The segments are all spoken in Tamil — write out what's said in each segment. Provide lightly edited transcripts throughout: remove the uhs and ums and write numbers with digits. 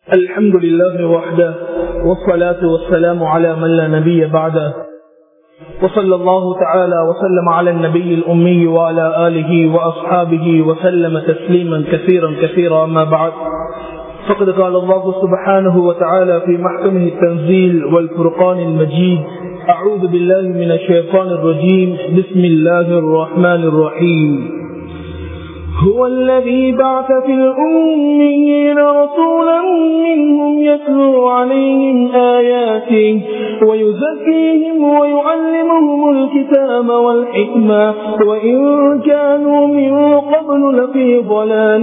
الحمد لله وحده والصلاة والسلام على من لا نبي بعده وصلى الله تعالى وسلم على النبي الأمي وعلى آله وأصحابه وسلم تسليما كثيرا كثيرا. أما بعد، فقد قال الله سبحانه وتعالى في محكمه التنزيل والفرقان المجيد: أعوذ بالله من الشيطان الرجيم، بسم الله الرحمن الرحيم. هو الذي بعث في الأميين رسولا منهم يتلو عليهم آياته ويزكيهم ويعلمهم الكتاب والحكمة وإن كانوا من قبل لفي ضلال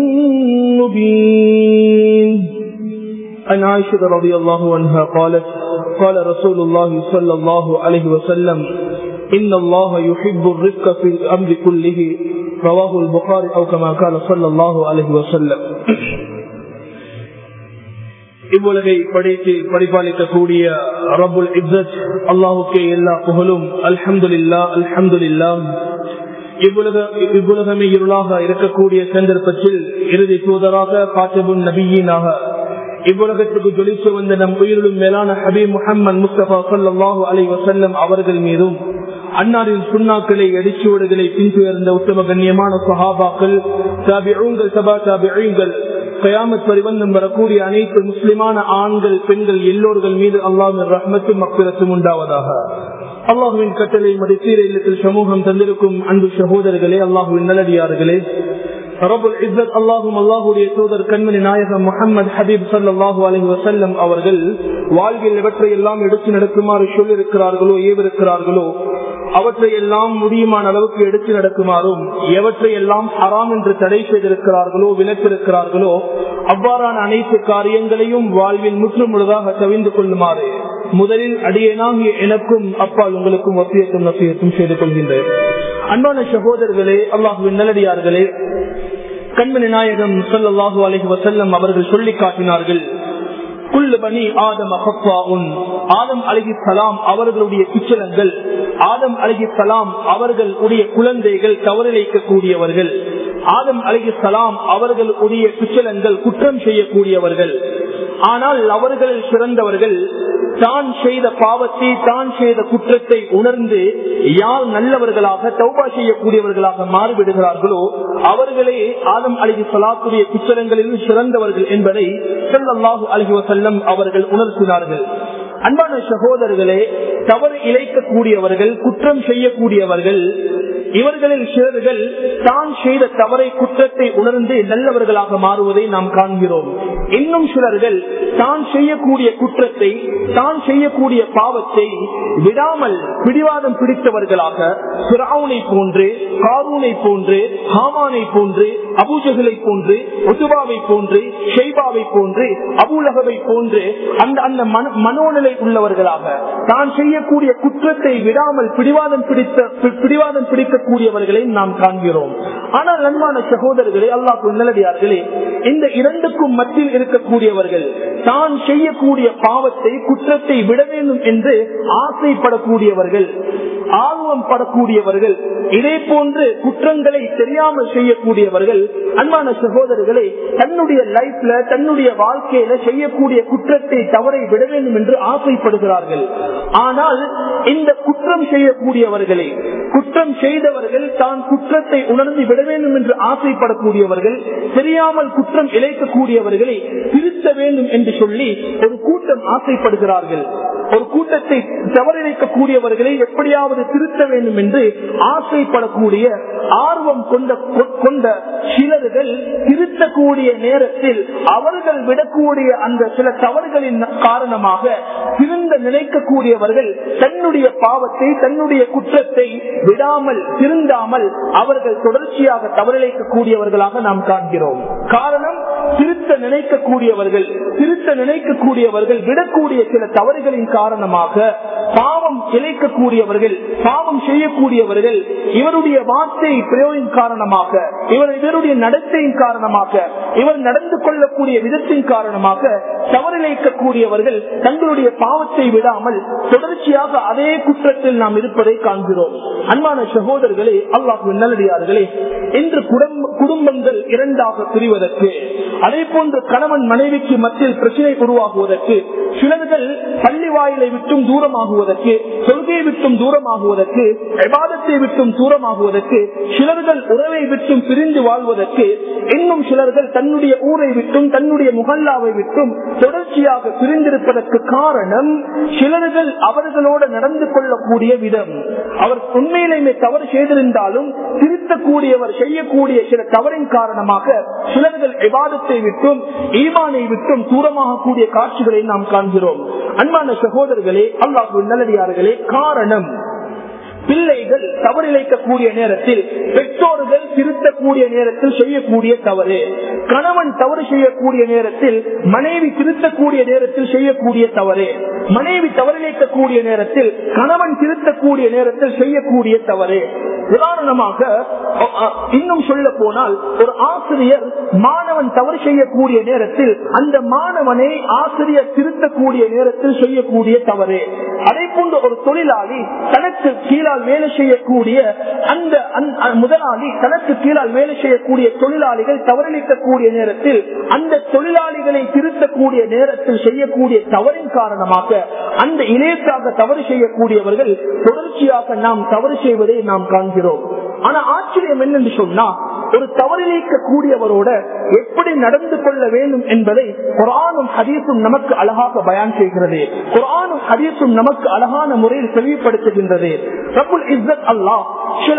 مبين. عن عائشة رضي الله عنها قالت: قال رسول الله صلى الله عليه وسلم: إن الله يحب الرفق في الأمر كله. رواه البخاري أو كما قال صلى الله عليه وسلم. இவ்வுலகை படைத்து பரிபாலிக்கக்கூடிய ரப்புல் இஸ்ஸத் அல்லாஹ்வுக்கே எல்லா புகழும். அல்ஹம்துலில்லாஹ் அல்ஹம்துலில்லாஹ். இவ்வுலகமே இருளாக இருக்கக்கூடிய சந்தர்ப்பத்தில் இறுதி தூதராக காத்திபுன் நபியீனாக இவ்வுலகத்துக்கு ஜொலித்து வந்த நம் உயிரிலும் மேலான ஹபீப் முஹம்மது முஸ்தபா ஸல்லல்லாஹு அலைஹி வஸல்லம் அவர்கள் மீதும், அன்னாரின் சுன்னாக்களை அடிச்சுவடுகளை பின்துயர்ந்த உத்தம கண்ணியமான சஹாபாக்கள், தாபிஊன்கள், தபா தாபிஈன்கள், கியாமத் பரிவந்தம் வரக்கூடிய அனைத்து முஸ்லிமான ஆண்கள் பெண்கள் எல்லோர்கள் மீது அல்லாஹ்வின் ரஹ்மத்தும் மக்ஃபிரத்தும் உண்டாவதாக. அல்லாஹ்வின் கட்டளை மதிசீர இல்லத்தில் சமூகம் தந்திருக்கும் அன்பு சகோதரர்களே, அல்லாஹ்வின் நல்லடியார்களே, ரப்புல் இஸ்ஸத் அல்லாஹும் அல்லாஹுடைய தூதர் கண்மணி நாயகம் முஹம்மது ஹபீப் ஸல்லல்லாஹு அலைஹி வஸல்லம் அவர்கள் வாழ்வில் எவற்றை எல்லாம் எடுத்து நடக்குமாறு சொல்லிருக்கிறார்களோ, ஏவிருக்கிறார்களோ அவற்றை எல்லாம் முடியுமான அளவுக்கு எடுத்து நடக்குமாறும், எவற்றை எல்லாம் ஹராம் என்று தடை செய்திருக்கிறார்களோ, விலக்கிருக்கிறார்களோ அவ்வாறான அனைத்து காரியங்களையும் வாழ்வில் முற்று முழுதாக தவிர்ந்து கொள்ளுமாறு முதலில் அடியேனாகிய எனக்கும் அப்பால் உங்களுக்கும் வசியத்தும் நசியத்தும் செய்து கொள்கின்றேன். அன்பான சகோதரர்களே, அல்லாஹ்வின் நல்லடியார்களே, கண்மணி நாயகம் ஸல்லல்லாஹு அலைஹி வஸல்லம் அவர்கள் சொல்லி காட்டினார்கள்: குல்லு பனி ஆதம் ஹஃபாஉன். ஆதம் அலைஹிஸ்ஸலாம் அவர்களுடைய பிச்சலங்கள், ஆதம் அலைஹிஸ்ஸலாம் அவர்களுடைய குழந்தைகள் தவறிழைக்க கூடியவர்கள், ஆதம் அலைஹிஸ்ஸலாம் அவர்களுடைய பிச்சலங்கள் குற்றம் செய்யக்கூடியவர்கள். ஆனால் அவர்களில் சிறந்தவர்கள் தான் செய்த பாவத்தை, தான் செய்த குற்றத்தை உணர்ந்து யார் நல்லவர்களாக தௌபா செய்யக்கூடியவர்களாக மாறிவிடுகிறார்களோ அவர்களே ஆதம் அலைஹிஸ்ஸலாத்துடைய பிச்சலங்களில் சிறந்தவர்கள் என்பதை ஸல்லல்லாஹு அலைஹி வஸல்லம் அவர்கள் உணர்த்தினார்கள். அன்பான சகோதரர்களே, தவறு இழைக்கக்கூடியவர்கள், குற்றம் செய்யக்கூடியவர்கள், இவர்களில் சிலர்கள் தான் செய்த தவறை, குற்றத்தை உணர்ந்து நல்லவர்களாக மாறுவதை நாம் காண்கிறோம். இன்னும் சிலர்கள் தான் செய்யக்கூடிய குற்றத்தை, தான் செய்யக்கூடிய பாவத்தை விடாமல் பிடிவாதம் பிடித்தவர்களாக ஃபிரௌனை போன்று, காரூனை போன்று, ஹாமானை போன்று, அபூஜஹலை போன்று, உத்பாவை போன்று, ஷைபாவை போன்று, அபூலஹபை போன்று அந்த மனோநிலை உள்ளவர்களாக தான் செய்யக்கூடிய குற்றத்தை விடாமல் பிடிவாதம் பிடிக்கக்கூடியவர்களை நாம் காண்கிறோம். ஆனால் அன்பான சகோதரர்களே, அல்லாஹ்வின் நல்லடியார்களே, இந்த இரண்டுக்கும் மத்தியில் இருக்கக்கூடியவர்கள் தான் செய்யக்கூடிய பாவத்தை, குற்றத்தை விட வேண்டும் என்று ஆசைப்படக்கூடியவர்கள், ஆர்வம் படக்கூடியவர்கள், இதே போன்று குற்றங்களை தெரியாமல் செய்யக்கூடியவர்கள், அன்பான சகோதரர்களே, தன்னுடைய லைஃப்ல, தன்னுடைய வாழ்க்கையில செய்யக்கூடிய குற்றத்தை, தவறை விட வேண்டும் என்று ஆசைப்படுகிறார்கள். ஆனால் இந்த குற்றம் செய்யக்கூடியவர்களே, குற்றம் செய்தவர்கள் தான் குற்றத்தை உணர்ந்து விட வேண்டும் என்று ஆசைப்படக்கூடியவர்கள், தெரியாமல் குற்றம் இழைக்கக்கூடியவர்களை திருத்த வேண்டும் என்று சொல்லி ஒரு கூட்டம் ஆசைப்படுகிறார்கள். ஒரு கூட்டத்தை தவறிழைக்கக்கூடியவர்களை எப்படியாவது திருத்த வேண்டும் என்று ஆசைப்படக்கூடிய, ஆர்வம் கொண்ட சிலர்கள் திருத்தக்கூடிய நேரத்தில் அவர்கள் விடக்கூடிய அந்த சில தவறுகளின் காரணமாக திருந்த நினைக்கக்கூடியவர்கள் தன்னுடைய பாவத்தை, தன்னுடைய குற்றத்தை விடாமல், திருந்தாமல் அவர்கள் தொடர்ச்சியாக தவறிழைக்கக்கூடியவர்களாக நாம் காண்கிறோம். காரணம், திருத்த நினைக்கக்கூடியவர்கள் விடக்கூடிய சில தவறுகளின் காரணமாக பாவம் இழைக்கக்கூடியவர்கள், பாவம் செய்யக்கூடியவர்கள் இவருடைய வார்த்தை பிரயோகம் காரணமாக, இவருடைய நடத்தையின் காரணமாக, இவர் நடந்து கொள்ளக்கூடிய விதத்தின் காரணமாக தவறிழைக்கக்கூடியவர்கள் தங்களுடைய பாவத்தை விடாமல் தொடர்ச்சியாக அதே குற்றத்தில் நாம் இருப்பதை காண்கிறோம். அன்பான சகோதரர்களே, அல்லாஹ்வின் நல்லடியார்களே, இன்று குடும்பங்கள் இரண்டாக பிரிவதற்கு, அதே போன்று கணவன் மனைவிக்கு மத்தியில் பிரச்சனை உருவாகுவதற்கு, சிலர்கள் பள்ளி வாயிலை விட்டும் தூரமாகுவதற்கு, தொழுகையை விட்டும் தூரமாகுவதற்கு, இபாதத்தை விட்டும் தூரமாகுவதற்கு, சிலர்கள் உறவை விட்டும் பிரிந்து வாழ்வதற்கு, இன்னும் சிலர்கள் தன்னுடைய ஊரை விட்டும் தன்னுடைய முகல்லாவை விட்டும் தொடர்ச்சியாக பிரிந்திருப்பதற்கு காரணம் சிலர்கள் அவர்களோடு நடந்து கொள்ளக்கூடிய விதம். அவர் உண்மையிலேயே தவறு செய்திருந்தாலும் திருத்தக்கூடியவர் செய்யக்கூடிய சில தவறின் காரணமாக சிலர்கள் இபாதத்தை விட்டும் ஈமானை விட்டும் தூரமாகக்கூடிய காட்சிகளை நாம் காண்கிறோம். அன்பான சகோதரர்களே, அல்லாஹ்வின் நல்லடியார்களே, காரணம் பிள்ளைகள் தவறிழைக்கக்கூடிய நேரத்தில், பெற்றோர்கள் திருத்தக்கூடிய நேரத்தில் செய்யக்கூடிய தவறு, கணவன் தவறு செய்யக்கூடிய நேரத்தில் மனைவி திருத்தக்கூடிய நேரத்தில் செய்யக்கூடிய தவறு, மனைவி தவறிழைக்கக்கூடிய நேரத்தில் கணவன் திருத்தக்கூடிய நேரத்தில் செய்யக்கூடிய தவறு. உதாரணமாக இன்னும் சொல்ல போனால், ஒரு ஆசிரியர் மாணவன் தவறு செய்யக்கூடிய நேரத்தில் அந்த மாணவனை ஆசிரியர் திருத்தக்கூடிய நேரத்தில் செய்யக்கூடிய தவறு. அதே போன்று ஒரு தொழிலாளி தனக்கு கீழால் வேலை செய்யக்கூடிய அந்த முதலாளி தனக்கு கீழால் வேலை செய்யக்கூடிய தொழிலாளிகள் தவறிழைக்கக்கூடிய நேரத்தில் அந்த தொழிலாளிகளை திருத்தக்கூடிய நேரத்தில் செய்யக்கூடிய தவறின் காரணமாக அந்த இணையத்தாக தவறு செய்யக்கூடியவர்கள் தொடர்ச்சியாக நாம் தவறு செய்வதை நாம் காண்கிறோம். ஆனா ஆச்சரியம் என்னென்று சொன்னா, ஒரு தவறிழைக்கக்கூடியவரோட எப்படி நடந்து கொள்ள வேண்டும் என்பதை குர்ஆனும் ஹதீஸும் நமக்கு அழகாக பயான் செய்கிறது. குர்ஆனும் ஹதீஸும் நமக்கு அழகான முறையில் தெளிவுபடுத்துகின்றது. ரப்புல் இஸ்ஸத் அல்லாஹ் சில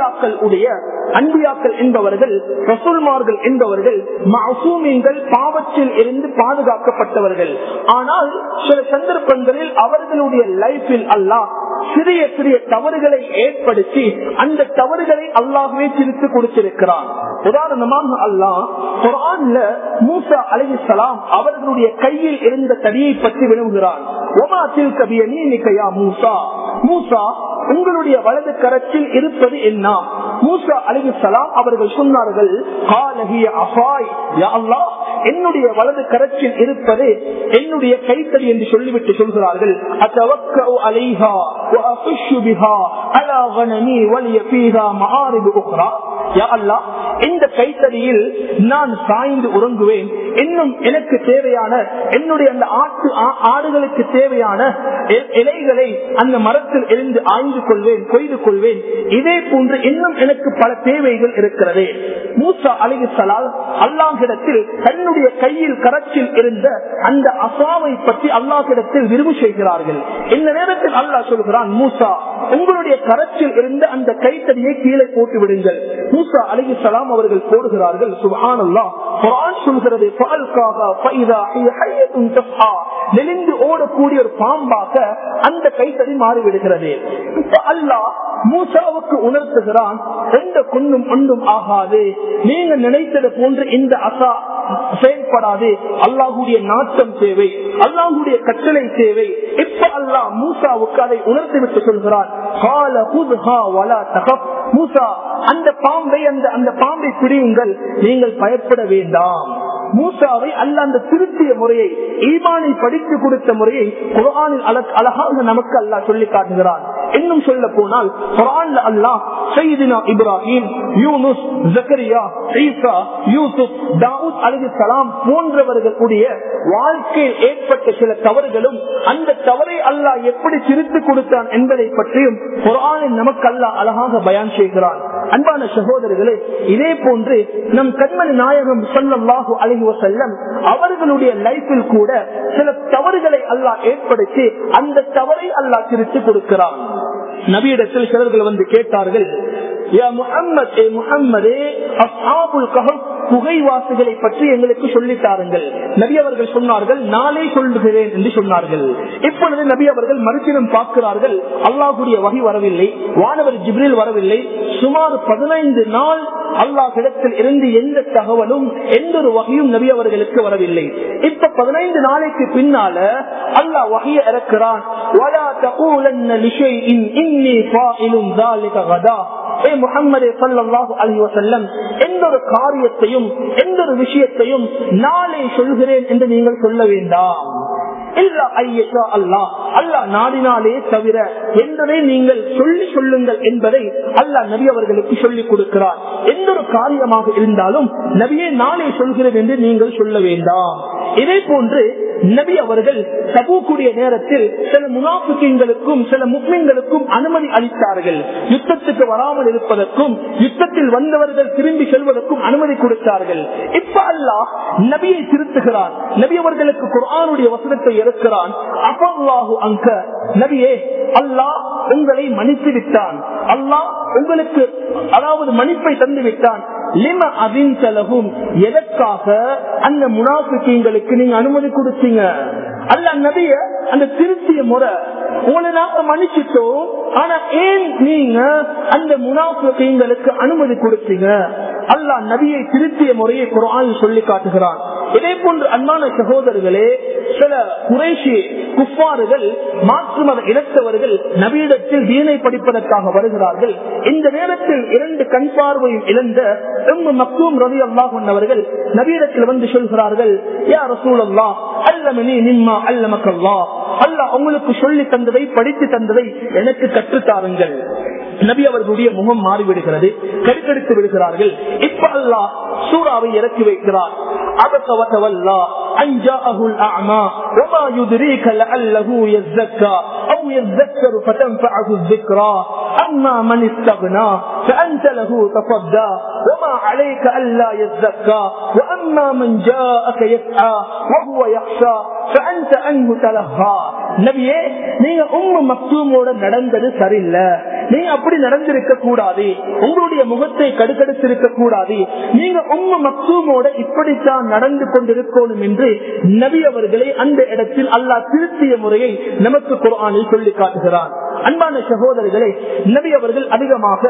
அன்பியாக்கள் என்பவர்கள், ரசூல்மார்கள் என்பவர்கள் மஅசூமீன்கள், பாவத்தில் இருந்து பாதுகாக்கப்பட்டவர்கள். ஆனால் சில சந்தர்ப்பங்களில் அவர்களுடைய லைஃபில் அல்லாஹ் சிறிய சிறிய தவறுகளை ஏற்படுத்தி அந்த தவறுகளை அல்லாஹ்வே திருத்தி கொடுத்திருக்கிறான். உதாரணமாக அல்லாஹ் குர்ஆன்ல மூசா அலைஹிஸ்ஸலாம் அவர்களுடைய கையில் இருந்த தடியை பற்றி விளக்குகிறான். வமா தில்க பியமீனிக யா மூசா, மூசா உங்களுடைய வலது கரத்தில் இருப்பது என்ன? மூசா அலைஹிஸ்ஸலாம் அவர்கள் சொன்னார்கள், கால ஹிய அஸாய் யா அல்லாஹ், என்னுடைய வலது கரத்தில் இருப்பது என்னுடைய கைத்தடி என்று சொல்லிவிட்டு சொல்கிறார்கள், அத்தவக்கஉ அலைஹா வ அஃஷு பிஹா அலா கனமி வலிய ஃபீஹா மஆரிபு உக்ரா. யா அல்லாஹ், இந்த கைத்தடியில் நான் சாய்ந்து உறங்குவேன், இன்னும் எனக்கு தேவையான என்னுடைய அந்த ஆடுகளுக்கு தேவையான இலைகளை அந்த மரத்தில் இருந்து ஆய்ந்து கொள்வேன், கொய்து கொள்வேன். இதே போன்று இன்னும் எனக்கு பல தேவைகள் இருக்கிறது. மூசா அலைஹிஸ்ஸலாம் அல்லாஹ்விடத்தில் தன்னுடைய கையில் கரத்தில் இருந்த அந்த அசாவை பற்றி அல்லாஹ்விடத்தில் விரும்பு செய்கிறார்கள். இந்த நேரத்தில் அல்லாஹ் சொல்கிறான், மூசா உங்களுடைய கரத்தில் இருந்த அந்த கைத்தடியை கீழே போட்டு விடுங்கள். மூசா அலைஹிஸ்ஸலாம் அவர்கள் போடுகிறார்கள். சுப்ஹானல்லாஹ், குர்ஆன் சொல்கிறது, ஃபஅல்காஹா ஃபஇதா ஹிய ஹய்யத்துன் தஸ்ஆ, நெளிந்து ஓடக்கூடிய ஒரு பாம்பாக அந்த கைத்தடி மாறிவிடுகிறது. அல்லாஹ் மூசாவுக்கு உணர்த்துகிறான், எந்த கொன்னும் ஒன்றும் ஆகாது, நீங்க நினைத்தது போன்று இந்த அசா செயல்படாது, அல்லாஹுடைய நாட்டம் தேவை, அல்லாஹுடைய கட்டளை தேவை. இப்ப அல்லாஹ் மூசாவுக்கு அதை உணர்த்திவிட்டு சொல்கிறான், மூசா அந்த பாம்பை பிடியுங்கள், நீங்கள் பயப்பட வேண்டாம். மூசாவை அல்லாஹ் அந்த திருத்திய முறையை, ஈமானை படித்து கொடுத்த முறையை குர்ஆனில் அழகாக நமக்கு அல்லாஹ் சொல்லி காட்டுகிறான். இன்னும் சொல்ல போனால் குர்ஆன்ல அல்லாஹ் சையதுனா இப்ராஹிம், யூனுஸ், ஜக்கரியா, ஈசா, யூசுப், தாவூத் அலைஹிஸ்ஸலாம் போன்றவர்களுடைய வாழ்க்கையில் ஏற்பட்ட சில தவறுகளும் அந்த தவறை அல்லாஹ் எப்படி திருத்தி கொடுத்தான் என்பதை பற்றியும் குர்ஆனில் நமக்கு அல்லாஹ் அழகாக பயான் செய்கிறான். அன்பான சகோதரர்களே, இதே போன்று நம் கண்மணி நாயகம் ஸல்லல்லாஹு அலைஹி வஸல்லம் அவர்களுடைய லைஃபில் கூட சில தவறுகளை அல்லாஹ் ஏற்படுத்தி அந்த தவறை அல்லாஹ் திருத்தி கொடுக்கிறான். நபியிடத்தில் சிலர்கள் வந்து கேட்டார்கள், யா முஹம்மத், ஏ முஹம்மதே, அஸ்ஹாபுல் கஹஃப் குகைவாசிகளை பற்றி எங்களுக்கு சொல்லித்தாருங்கள். நபி அவர்கள் சொன்னார்கள், நாளை சொல்லுகிறேன் என்று சொன்னார்கள். இப்பொழுது நபி அவர்கள் மறுதினம் பார்க்கிறார்கள், அல்லாஹ்வுடைய வஹி வரவில்லை, வானவர் ஜிப்ரீல் வரவில்லை. சுமார் 15 நாள் அல்லாஹ்விடத்தில் இருந்து எந்த தகவலும் எந்த ஒரு வகையும் நபி அவர்களுக்கு வரவில்லை. இப்ப 15 நாளைக்கு பின்னால அல்லாஹ் வஹியை இறக்கிறான். ولا تقولن لشيء إني فاعل ذلك غدا. முஹம்மது ஸல்லல்லாஹு அலைஹி வஸல்லம் எந்த ஒரு காரியத்தையும் எந்த ஒரு விஷயத்தையும் நாளை சொல்கிறேன் என்று நீங்கள் சொல்ல வேண்டாம். அல்லாஹ் நாடினாலே தவிர என்பதை நீங்கள் சொல்லுங்கள் என்பதை அல்லாஹ் நபி அவர்களுக்கு சொல்லிக் கொடுக்கிறார். எந்த ஒரு காரியமாக இருந்தாலும் நபியே நாளை சொல்கிறது என்று நீங்கள் சொல்ல வேண்டாம். இதே போன்று நபி அவர்கள் தபூக்குடைய நேரத்தில் சில முனாஃபிகீன்களுக்கும் சில முஸ்லிம்களுக்கும் அனுமதி அளித்தார்கள். யுத்தத்துக்கு வராமல் இருப்பதற்கும் யுத்தத்தில் வந்தவர்கள் திரும்பி செல்வதற்கும் அனுமதி கொடுத்தார்கள். இப்ப அல்லாஹ் நபியை திருத்துகிறான். நபி அவர்களுக்கு குர்ஆனுடைய வசனத்தை இருக்கிறான். அஃபல்லாஹு அன்க, நபியே அல்லாஹ் உங்களை மன்னித்து விட்டான். அல்லாஹ் உங்களுக்கு அதாவது மன்னிப்பை தந்து விட்டான். லிம அஸின்த லஹும், எதற்காக அந்த முனாஃபிகீன்களுக்கு நீங்க அனுமதி கொடுத்தீங்க? அல்லாஹ் நபிய அந்த திருத்திய முறை உங்களை நாங்க மன்னிச்சிட்டோம், ஆனா ஏன் நீங்க அந்த முனாஃபிகீன்களுக்கு அனுமதி கொடுத்தீங்க? அல்லாஹ் நபியை திருத்திய முறையை குர்ஆனில் சொல்லி காட்டுகிறான். இதே போன்று அன்பான சகோதரர்களே, சில குறைஷி குஃபார்கள் மாற்று மத இனத்தவர்கள் நபியிடத்தில் தீனை படிப்பதற்காக வருகிறார்கள். இந்த நேரத்தில் 2 கண் பார்வையும் இழந்த உம்மு மக்தூம் ரலியல்லாஹு அன்ஹா அவர்கள் நபியிடத்தில் வந்து சொல்கிறார்கள், யா ரசூலல்லாஹ் அல்லமனி மிம்மா அல்லமக்கல்லாஹ், அல்லாஹ் உங்களுக்கு சொல்லி தந்ததை படித்து தந்ததை எனக்கு கற்றுத்தாருங்கள். நபி அவர்களுடைய முகம் மாறிவிடுகிறது, கருக்கெடுத்து விடுகிறார்கள். இப்ப அல்லாஹ் சூராவை இறக்கி வைக்கிறார். நபியே, நீங்க உம்மு மக்தூமோட நடந்தது சரியில்லை, நீங்க அப்படி நடந்திருக்க கூடாது, உங்களுடைய முகத்தை கடுக்கடுத்திருக்க கூடாது, நீங்க உம்மு மக்தூமோட இப்படித்தான் நடந்து கொண்டிருக்கணும் என்று நபி அவர்களை அந்த இடத்தில் அல்லாஹ் திருத்திய முறையை நமக்கு குர்ஆனில் சொல்லி காட்டுகிறார். அன்பான சகோதரர்களே, நபி அவர்கள் அதிகமாக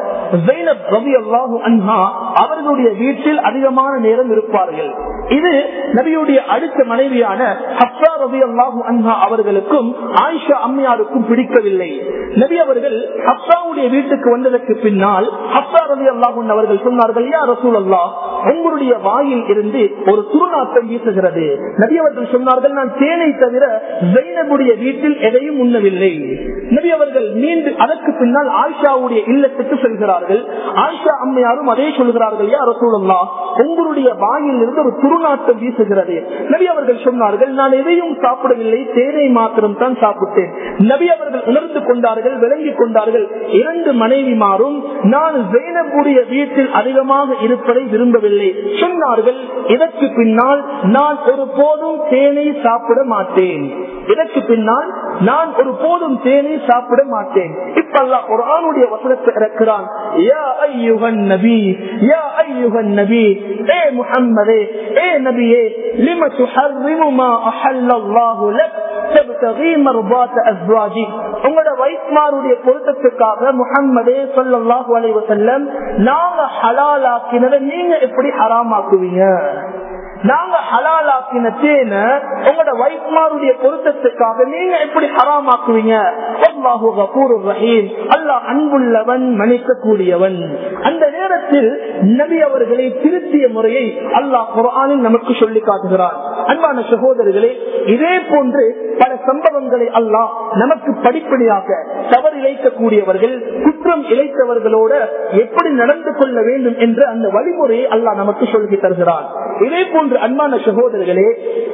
ஸைனப் ரலியல்லாஹு அன்ஹா அவர்களுடைய வீட்டில் அதிகமான நேரம் இருப்பார்கள். இது நபியுடைய அடுத்த மனைவியான ஹப்ஸா ரலியல்லாஹு அன்ஹா அவர்களுக்கும் ஆயிஷா அம்மையாருக்கும் பிடிக்கவில்லை. நபி அவர்கள் ஹப்ஸாவுடைய வீட்டுக்கு வந்ததற்கு பின்னால் ஹப்ஸா ரலியல்லாஹு அன்ஹா அவர்கள் சொன்னார்கள், யா ரசூலல்லாஹ், உங்களுடைய வாயில் இருந்து ஒரு துர்நாற்றம் வீசுகிறது. நபி அவர்கள் சொன்னார்கள், நான் தேனை தவிர ஸைனபுடைய வீட்டில் எதையும் உண்ணவில்லை. நபி அவர்கள் மீண்டு அதற்கு பின்னால் ஆயிஷாவுடைய இல்லத்துக்கு செல்கிறார்கள். ஆயிஷா அம்மையாரும் அதே சொல்கிறார்கள், யா ரசூலல்லாஹ், உங்களுடைய வாயில் இருந்து ஒரு துர்நாற்றம் வீசுகிறது. நபி அவர்கள் சொன்னார்கள், நான் எதையும் சாப்பிடவில்லை, தேனை மாத்திரம் தான் சாப்பிட்டேன். நபி அவர்கள் உணர்ந்து கொண்டார்கள், விளங்கிக் கொண்டார்கள். 2 மனைவிமாரும் நான் ஸைனபுடைய வீட்டில் அதிகமாக இருப்பதை விரும்பவில்லை. சொன்னார்கள், இதற்கு பின்னால் நான் ஒரு போதும் தேனை சாப்பிட மாட்டேன், இதற்கு பின்னால் நான் ஒரு போதும் தேனை சாப்பிட மாட்டேன். இப்ப அல்லாஹ் குர்ஆனுடைய வசனத்தை இறக்குறான், யா அய்யுஹன் நபி, யா அய்யுஹன் நபி, ஏ முஹம்மதே, ஏ நபியே, லிம துஹர்ரிமு மா அஹல்லல்லாஹு லக் தப்தகி மர்பாத் அஸ்வாஜி, உங்களோட வைஃப்மாருடைய பொருத்தத்துக்காக முஹம்மதே ஸல்லல்லாஹு அலைஹி வஸல்லம் நாங்க ஹலாலாக்கினதை நீங்க எப்படி ஹராமாக்குவீங்க? நாங்க ஹலாலாக்கின தேனை உங்களோட வைஃப்மாருடைய பொருத்தத்துக்காக நீங்க எப்படி ஹராமாக்குவீங்க? அல்லாஹு கஃபூருர் ரஹீம், அல்லாஹ் அன்புள்ளவன், மன்னிக்க கூடியவன். அந்த நேரத்தில் நபி அவர்களை திருத்திய முறையை அல்லாஹ் குர்ஆனில் நமக்கு சொல்லி காட்டுகிறார். அன்பான சகோதரர்களே, இதே போன்று பல சம்பவங்களை அல்லாஹ் நமக்கு படிப்படியாக தவறு இழைக்கக்கூடியவர்கள், குற்றம் இழைத்தவர்களோட எப்படி நடந்து கொள்ள வேண்டும் என்ற அந்த வழிமுறையை அல்லாஹ் நமக்கு சொல்லி தருகிறார். இதே போன்று அன்பான சகோதரர்களே,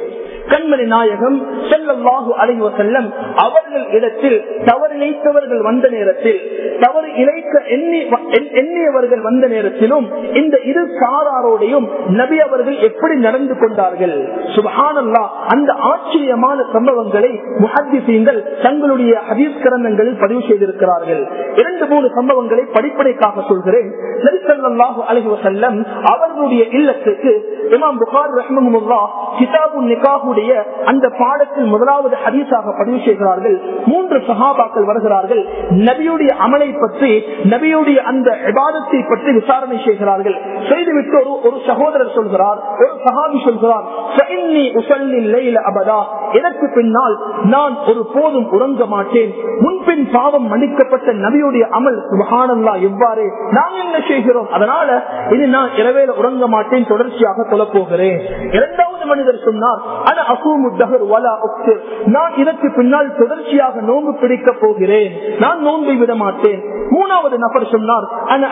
கண்மணி நாயகம் ஸல்லல்லாஹு அலைஹி வஸல்லம் அவர்கள் இடத்தில் தவறு இழைத்தவர்கள் வந்த நேரத்தில், தவறு இழைக்க எண்ணியவர்கள் வந்த நேரத்திலும் இந்த இரு சாராரோடையும் நபி அவர்கள் எப்படி நடந்து கொண்டார்கள்? சுப்ஹானல்லாஹ், அந்த ஆச்சரியமான சம்பவங்களை முஹத்திஸீன்கள் தங்களுடைய ஹதீஸ் கிரந்தங்களில் பதிவு செய்திருக்கிறார்கள். 2-3 சம்பவங்களை படிப்படைக்காக சொல்கிறேன். நபி ஸல்லல்லாஹு அலைஹி வஸல்லம் அவர்களுடைய இல்லத்துக்கு இமாம் புகாரி ரஹ்மஹுல்லாஹ் கிதாபுன் நிகாஹுடைய அந்த பாடத்தில் முதலாவது ஹதீஸாக பதிவு செய்கிறார்கள். 3 சஹாபாக்கள் வருகிறார்கள். நபியுடைய அமலை பற்றி, நபியுடைய அந்த இபாதத்தை பற்றி விசாரணை செய்கிறார்கள். செய்துவிட்டு ஒரு சகோதரர் சொல்கிறார், ஒரு சஹாபி சொல்கிறார், எனக்கு பின்னால் நான் ஒரு போதும் உறங்க மாட்டேன். முன்பின் பாவம் மன்னிக்கப்பட்ட நபியுடைய அமல் சுப்ஹானல்லாஹ் எவ்வாறு நாம் என்ன செய்கிறோம், அதனால இது நான் இரவேல உறங்க மாட்டேன், தொடர்ச்சியாக தொழப் போகிறேன். இரண்டாவது மனிதர் சொன்னார், நான் இதற்கு பின்னால் தொடர்ச்சியாக நோன்பு பிடிக்க போகிறேன், நான் நோன்பை விட மாட்டேன். மூணாவது நபர் சொன்னார்,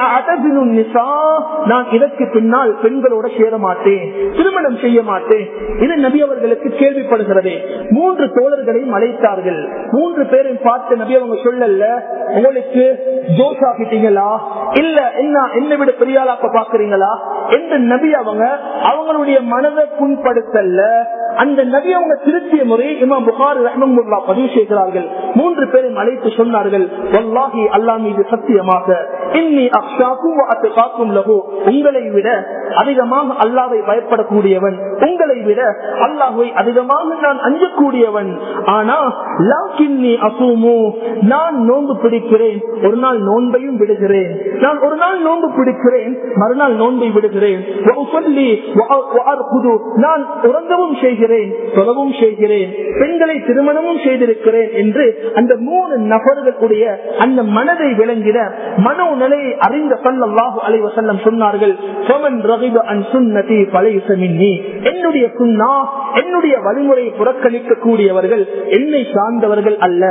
நான் இதற்கு பின்னால் பெண்களோட சேர மாட்டேன், திருமணம் செய்ய மாட்டேன். இது நபி அவர்களுக்கு கேள்விப்படுகிறதே. 3 தோழர்களையும் அழைத்தார்கள். 3 பேரையும் பார்த்து நபி அவங்க சொல்லல, உங்களுக்கு ஜோஷ் ஆகிட்டீங்களா, இல்ல என்ன விட பெரியாளாக்க பாக்குறீங்களா என்று நபி அவங்களுடைய மனதை புண்படுத்தல்ல. அந்த நபி அவங்க திருத்திய முறை இமாம் புகாரி ரஹ்மத்துல்லாஹி பதிவு செய்கிறார்கள். 3 பேரையும் அழைத்து சொன்னார்கள், வல்லாஹி அல்லாஹ் மீது சத்தியமாக, இன்னி அக்ஷாக்கும் வ அத்காக்கும் லஹு, உங்களை விட அதிகமாக அல்லாஹ்வை பயப்படக்கூடியவன், உங்களை விட அல்லாஹ்வை அதிகமாக நான் அஞ்சக்கூடியவன். ஆனா லாக்கின்னி அஸூமு, நான் நோன்பு பிடிக்கிறேன், ஒரு நாள் நோன்பையும் விடுகிறேன், நான் ஒரு நாள் நோன்பு பிடிக்கிறேன், மறுநாள் நோன்பை விடுகிறேன். வ உஸல்லி வ அர்குது, நான் உறங்கவும் செய்கிறேன், தொழவும் செய்கிறேன், பெண்களை திருமணமும் செய்திருக்கிறேன் என்று அந்த 3 நபர்களுடைய அந்த மனதை விளங்கிட, மனோநிலையை அறிந்த ஸல்லல்லாஹு அலைஹி வஸல்லம் சொன்னார்கள், ஃபமன் ரகிப அன் சுன்னதி ஃபலைஸ மின்னி, என்னுடைய சுன்னah, என்னுடைய வழிமுறையை புறக்கணிக்க கூடியவர்கள் என்னை சார்ந்தவர்கள் அல்ல.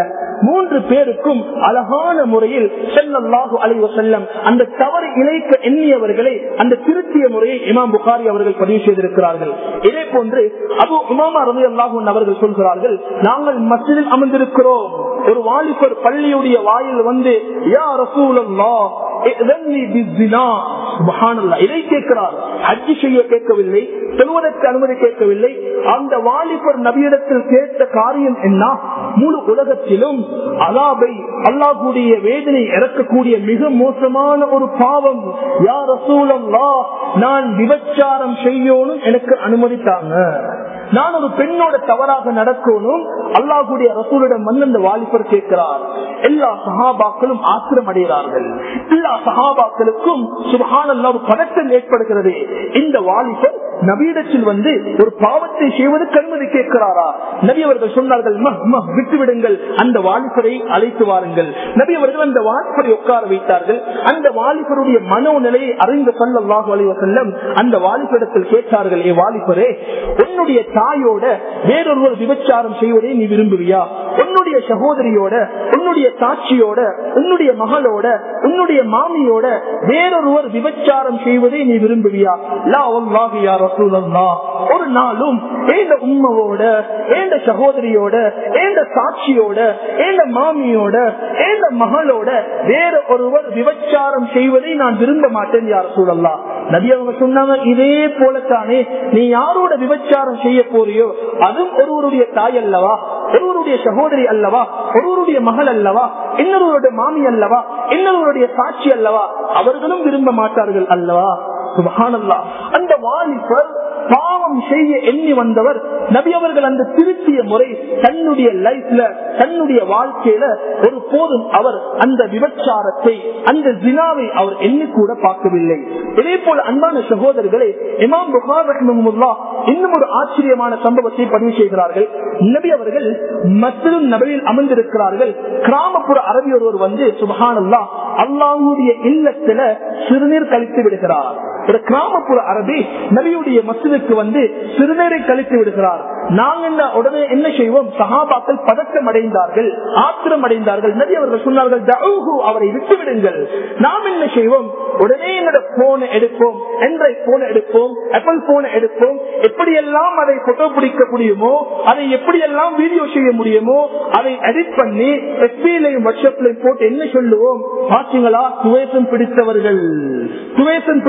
3 பேருக்கும் அழகான முறையில் ஸல்லல்லாஹு அலைஹி வஸல்லம் அந்த தவறு இழைக்க எண்ணியவர்களை அந்த திருத்திய முறையை இமாம் புகாரி அவர்கள் பதிவு செய்திருக்கிறார்கள். இதே போன்று அபூ உமாமா ரலியல்லாஹு அன்ஹு அவர்கள் சொல்கிறார்கள், நாங்கள் மஸ்ஜிதில் அமர்ந்திருக்கிறோம், ஒரு வாலிபர் பள்ளியுடைய வாயில் வந்து, யா ரசூலல்லாஹ் இذنி பிஸ்ஸினா, சுப்ஹானல்லாஹ், இதை கேட்கிறார். ஹஜ் செய்ய கேட்கவில்லை, சொல்வதற்கு அனுமதி கேட்கவில்லை. அந்த வாலிபர் நபியிடத்தில் கேட்ட காரியம் என்ன, முழு உலகத்திலும் அலாபை அல்லாஹ்வுடைய வேதனை இறக்கக்கூடிய மிக மோசமான ஒரு பாவம், யா ரசூலல்லாஹ் நான் விபச்சாரம் செய்யணும், எனக்கு அனுமதித்தாங்க, நான் ஒரு பெண்ணோட தவறாக நடக்கணும், அல்லாஹ்வுடைய ரசூலிடம் வந்து அந்த வாலிபர் கேட்கிறார். எல்லா சஹாபாக்களும் ஆத்திரம் அடைகிறார்கள். எல்லா சஹாபாக்களுக்கும் சுப்ஹானல்லாஹ் ஒரு பதட்டம் ஏற்படுகிறது. இந்த வாலிபர் நபியிடத்தில் வந்து ஒரு பாவத்தை செய்வதற்கு அனுமதி கேட்கிறாரா? நபி அவர்கள் சொன்னார்கள், விட்டுவிடுங்கள், அந்த வாலிபரை அழைத்து வாருங்கள். நபி அவர்கள் அந்த வாலிபரை உட்கார வைத்தார்கள். அந்த வாலிபருடைய மனோநிலையை அறிந்த ஸல்லல்லாஹு அலைஹி வஸல்லம் அந்த வாலிபரிடத்தில் கேட்டார்கள், ஏ வாலிபரே, உன்னுடைய தாயோட வேறொருவர் விபச்சாரம் செய்வதை நீ விரும்புவியா? உன்னுடைய சகோதரியோட, உன்னுடைய சாட்சியோட, உன்னுடைய மகளோட, உன்னுடைய மாமியோட வேறொருவர் விபச்சாரம் செய்வதை நீ விரும்புவியா? லா வல்லாஹி யா ரசூலல்லாஹ், ஒரு நாளும் ஏண்ட உம்மவோட, ஏண்ட சகோதரியோட, ஏண்ட சாட்சியோட, ஏண்ட மாமியோட, ஏண்ட மகளோட வேற ஒருவர் விபச்சாரம் செய்வதை நான் விரும்ப மாட்டேன் யா ரசூலல்லாஹ். நபி அவங்க சொன்னாங்க, இதே போலத்தானே நீ யாரோட விபச்சாரம் செய்ய போறியோ அதுவும் ஒருவருடைய தாய் அல்லவா, ஒருவருடைய சகோதரி அல்லவா, ஒருவருடைய மகள் அல்லவா, இன்னொருவருடைய மாமி அல்லவா, இன்னொருவருடைய சாட்சி அல்லவா, அவர்களும் விரும்ப மாட்டார்கள் அல்லவா? சுப்ஹானல்லாஹ். அந்த வாலிபர் பாவம் செய்ய எண்ணி வந்தவர், நபி அவர்கள் அந்த திருத்திய முறை தன்னுடைய லைஃப்ல, தன்னுடைய வாழ்க்கையில ஒரு போதும் அவர் அந்த விபச்சாரத்தை, அந்த ஜினாவை அவர் எண்ணி கூட பார்க்கவில்லை. இதே போல அன்பான சகோதரர்களே, இமாம் புகாரி ரஹ்மத்துல்லாஹ் இன்னும் ஒரு ஆச்சரியமான சம்பவத்தை பதிவு செய்கிறார்கள். நபி அவர்கள் மஸ்ஜிதுன் நபவியில் அமர்ந்திருக்கிறார்கள். கிராமப்புற அரபி ஒருவர் வந்து சுப்ஹானல்லாஹ் அல்லாஹ்வுடைய இல்லத்துல சிறுநீர் கழித்து விடுகிறார். ஒரு கிராமப்புற அரபி நபியுடைய மஸ்ஜிதுக்கு வந்து சிறுநீரை கழித்து விடுகிறார். நாங்க உடனே என்ன செய்வோம்? சஹாபாக்கள் பதட்டம் அடைந்தார்கள், ஆத்திரம் அடைந்தார்கள். நபி அவர்கள் சொன்னார்கள், தஊஹு, அவரை விட்டுவிடுங்கள். நாம் என்ன செய்வோம்? உடனே என்னோட போனை எடுப்போம், ஆண்ட்ராய்டு போனை எடுப்போம், ஆப்பிள் போனை எடுப்போம், எப்படியெல்லாம் அதை போட்டோ பிடிக்க முடியுமோ, அதை எப்படியெல்லாம் வீடியோ செய்ய முடியுமோ அதை எடிட் பண்ணி எஃபிலையும் வாட்ஸ்அப்லையும் போட்டு என்ன சொல்லுவோம்? பாத்தீங்களா, துவேஷம் பிடித்தவர்கள், துவேஷம் பிடித்தவர்கள்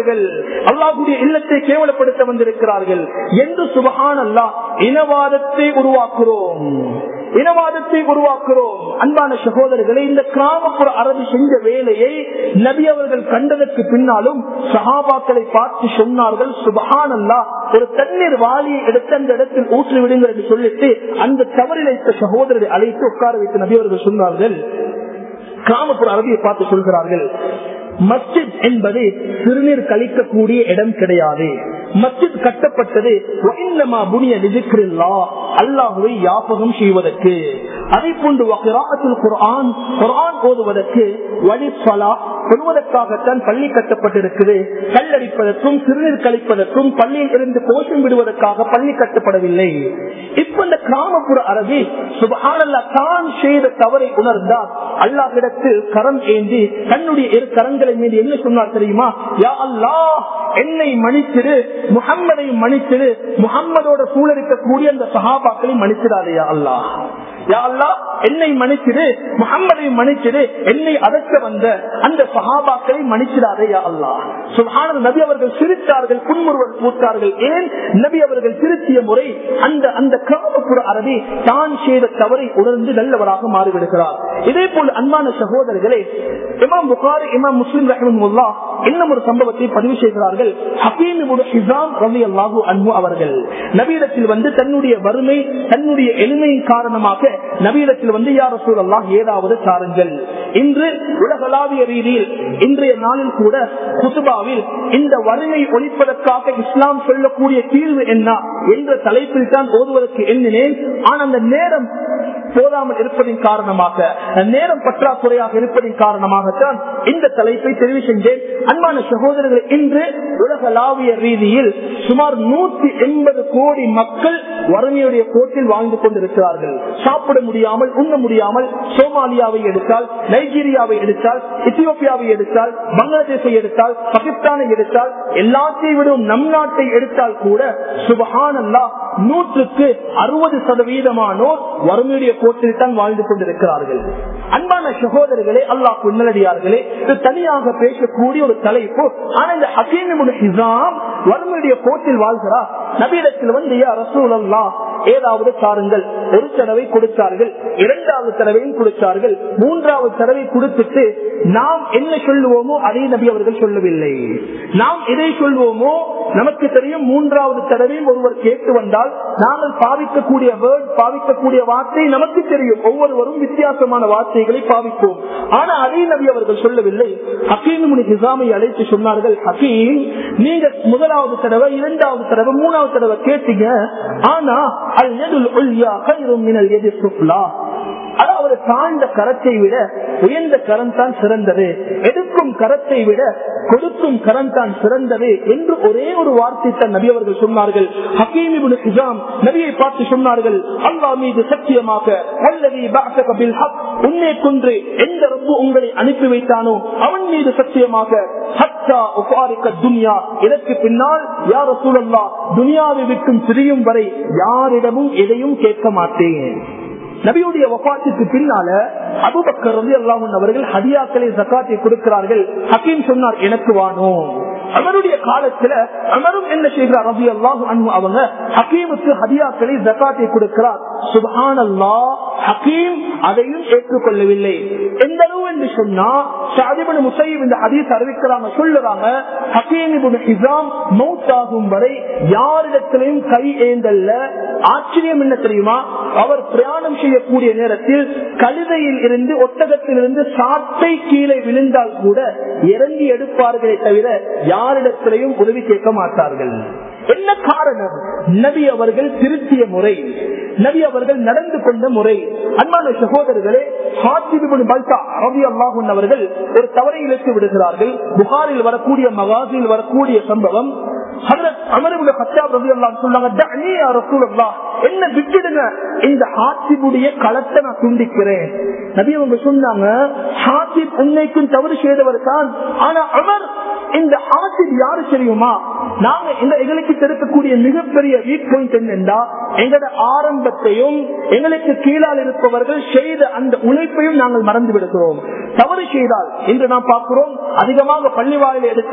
வந்தவர்கள், அல்லாஹ்வுடைய இல்லத்தை கேவலப்படுத்த வந்திருக்கிறார்கள் என்று சுப்ஹானல்லாஹ் இனவாதத்தை உருவாக்குறோம். அன்பான சகோதரர்களை, இந்த கிராமப்புற அரபி செஞ்ச வேலையை நபி அவர்கள் கண்டதற்கு பின்னாலும் சஹாபாக்களை பார்த்து சொன்னார்கள், சுப்ஹானல்லாஹ், ஒரு தண்ணீர் வாளியை எடுத்து அந்த இடத்தில் ஊற்றி விடுங்கள் என்று சொல்லிட்டு அந்த தவறிழைத்த சகோதரரை அழைத்து உட்கார வைத்து நபி அவர்கள் சொன்னார்கள். கிராமப்புற அரபியை பார்த்து சொல்கிறார்கள், மஸ்ஜித் என்பது சிறுநீர் கழிக்கக்கூடிய இடம் கிடையாது. மஸ்ஜித் கட்டப்பட்டது அல்லாஹ்வை யாபகம் செய்வதற்கு, அதை போன்று குர்ஆன் ஓதுவதற்கு, சொல்வதற்காகத்தான் பள்ளி கட்டப்பட்டிருக்குது. கல்லடிப்பதற்கும் சிறுநீர் கழிப்பதற்கும் பள்ளியில் இருந்து கோஷம் விடுவதற்காக பள்ளி கட்டப்படவில்லை. இப்ப இந்த கிராமப்புற அரபி சுப்ஹானல்லாஹ் தான் செய்த தவறை உணர்ந்தார். அல்லாஹ்விடத்தில் கரம் ஏந்தி தன்னுடைய இரு கரங்களை மீது என்ன சொன்னார் தெரியுமா? யா அல்லாஹ், என்னை மன்னிச்சிடு, முஹம்மதை மன்னிச்சிடு, முஹம்மதோட சூழ இருக்கக்கூடிய அந்த சஹாபாக்களை மன்னிச்சிடாதே யா அல்லாஹ். யா அல்லாஹ், என்னை மன்னிச்சிடு, முஹம்மதை மன்னிச்சிடு, என்னை அதற்க வந்த அந்த சஹாபாக்களை மன்னிச்சிடாதே யா அல்லாஹ். சுப்ஹானல்லாஹ், நபி அவர்கள் சிரித்தார்கள், புன்முறுவல் பூத்தார்கள். ஏன்? நபி அவர்கள் திருத்திய முறை அந்த கிராமப்புற அரபி தான் செய்த தவறை உணர்ந்து நல்லவராக மாறிவிடுகிறார். இதே போல் அன்பான சகோதரர்களே, இமாம் புகாரி, இமாம் முஸ்லிம் ரஹ்மத்துல்லாஹ் இன்னும் ஒரு சம்பவத்தை பதிவு செய்கிறார்கள். ஹக்கீம் இப்னு ஹிஸாம் ரலியல்லாஹு அன்ஹு அவர்கள் நபியிடத்தில் வந்து தன்னுடைய வறுமை, தன்னுடைய எளிமையின் காரணமாக நபியிடத்தில் வந்து, யா ரசூலல்லாஹ், ஏதாவது தாருங்கள். இன்று உலகளாவிய ரீதியில் இன்றைய நாளில் கூட குதுபாவில் இந்த வறுமை ஒழிப்பதற்காக இஸ்லாம் சொல்லக்கூடிய தீர்வு என்ன என்ற தலைப்பில் தான் ஓதுவதற்கு எண்ணினேன். ஆனால் அந்த நேரம் போதாமல் இருப்பதின் காரணமாக, நேரம் பற்றாக்குறையாக இருப்பதின் காரணமாகத்தான் இந்த தலைப்பை தெரிவு செஞ்சேன். அன்பான சகோதரர்கள், இன்று உலகளாவிய ரீதியில் சுமார் 180 கோடி மக்கள் வறுமையுடைய கோட்டில் வாழ்ந்து கொண்டிருக்கிறார்கள். சாப்பிட முடியாமல், உண்ண முடியாமல் சோமாலியாவை எடுத்தால், நைஜீரியாவை எடுத்தால், எத்தியோப்பியாவை எடுத்தால், பங்களாதேஷை எடுத்தால், பாகிஸ்தானை எடுத்தால், எல்லாத்தையும் விட நம் நாட்டை எடுத்தால் கூட சுப்ஹானல்லாஹ் 160% வறுமையுடைய கோட்டில் தான் வாழ்ந்து கொண்டிருக்கிறார்கள். அன்பான சகோதரர்களே, அல்லாஹ் நல்லடியார்களே, இது தனியாக பேசக்கூடிய ஒரு தலைப்பு. ஆனா இந்த ஹக்கீம் இப்னு ஹிஸாம் வறுமையுடைய கோட்டில் வாழ்கிறார். நபியிடத்தில் வந்து, யா ரசூலல்லாஹ், ஏதாவது தாருங்கள். ஒரு தடவை கொடுத்தார்கள், இரண்டாவது தடவையும் கொடுத்தார்கள், மூன்றாவது தடவை கொடுத்துட்டு நாம் என்ன சொல்லுவோமோ அதை நபி அவர்கள் சொல்லவில்லை. நாம் எதை சொல்வோமோ நமக்கு தெரியும். மூன்றாவது தடவையும் ஒருவர் கேட்டு வந்தால் நாங்கள் பாவிக்கக்கூடிய வேர்ட், பாவிக்கக்கூடிய வார்த்தை நமக்கு தெரியும். ஒவ்வொருவரும் வித்தியாசமான வார்த்தைகளை பாவிப்போம். ஆனா அதை நபி அவர்கள் சொல்லவில்லை. ஹக்கீம் இப்னு ஹிஸாமை அழைத்து சொன்னார்கள், ஹக்கீம், நீங்க முதலாவது தடவை, இரண்டாவது தடவை, மூணாவது தடவை கேட்டீங்க. ஆனா அல் யதுல் உல்யா கைரும் மினல் யதிஸ் சுஃப்லா, அதாவது தாழ்ந்த கரத்தை விட உயர்ந்த கரம் தான் சிறந்தது, எடுக்கும் கரத்தை விட கொடுக்கும் கரம் தான் சிறந்தது என்று ஒரே ஒரு வார்த்தை தான் நபி அவர்கள் சொன்னார்கள். ஹக்கீம் இப்னு ஹிஸாம் நபியை பார்த்து சொன்னார்கள், அல்லாஹ் மீது சத்தியமாக, வல்லதி பஅஸக பில் ஹக், உன்னை கொன்று எந்த ரப்பு உங்களை அனுப்பி வைத்தானோ அவன் மீது சத்தியமாக, ஹத்தா உஃபாரிக துன்யா, இதற்கு பின்னால் யா ரசூலல்லாஹ் துனியாவை விட்டும் பிரியும் வரை யாரிடமும் எதையும் கேட்க மாட்டேன். நபியுடைய வஃபாத்துக்கு பின்னால அபூபக்கர் ரலியல்லாஹு அன்ஹு அவர்கள் ஹதியாக்களை ஜகாத்தை கொடுக்கிறார்கள். ஹக்கீம் சொன்னார், எனக்கு வாணும். அவருடைய காலத்துல அமரும் என்ன செய்கிறார் ரலியல்லாஹு அன்ஹு, அவங்க ஹக்கீமுக்கு ஹதியாக்களை ஜகாத்தை கொடுக்கிறார். சுப்ஹானல்லாஹ், ஹக்கீம் அதையும் ஏற்றுக்கொள்ளவில்லை. எந்த அளவு என்று சொன்னா, ஸஅத் இப்னு முஸையிப் இந்த ஹதீஸ் அறிவிக்கிறாங்க, சொல்லுறாங்க, ஹக்கீம் இப்னு ஹிஸாம் மௌத்தாகும் வரை யாரிடத்திலையும் கை ஏந்தல்ல. ஆச்சரியம் என்ன தெரியுமா? அவர் பிரயாணம் செய்யக்கூடிய நேரத்தில் கழுதையில் இருந்து, ஒட்டகத்தில் இருந்து சாட்டை கீழே விழுந்தால் கூட இறங்கி எடுப்பார்களே தவிர யாரிடத்திலையும் உதவி கேட்க மாட்டார்கள். என்ன காரணம்? நபி அவர்கள் திருத்திய முறை, நபி அவர்கள் நடந்து கொண்ட முறை. அன்பான சகோதரர்களே, ஹாத்திப் இப்னு பல்தா ரலியல்லாஹு அன்ஹு அவர்கள் ஒரு தவறை இழைத்து விடுகிறார்கள். புகாரில் வரக்கூடிய, மகாசியில் வரக்கூடிய சம்பவம். ஹஜ்ரத் உமர் இப்னு கத்தாப் ரலியல்லாஹு அன்ஹு சொன்னாங்க, தஅனி யா ரசூலல்லாஹ், என்ன விட்டுடுங்க, இந்த ஹாத்திபுடைய களத்தை நான் துண்டிக்கிறேன். நபி அவங்க சொன்னாங்க, ஹாத்திப் உன்னைக்கும் தவறு செய்தவர் தான். ஆனா உமர், இந்த ஹாத்திப் யாரு தெரியுமா? நாங்க எங்களுக்கு இருக்கக்கூடிய மிகப்பெரிய வீக் பாயிண்ட் என்னென்றா, எங்களோட ஆரம்பத்தையும் எங்களுக்கு கீழால் இருப்பவர்கள் செய்த அந்த உழைப்பையும் நாங்கள் மறந்து விடுகிறோம். தவறு செய்தால் இன்று நாம் பார்க்கிறோம், அதிகமாக பள்ளி வாயில எடுத்தா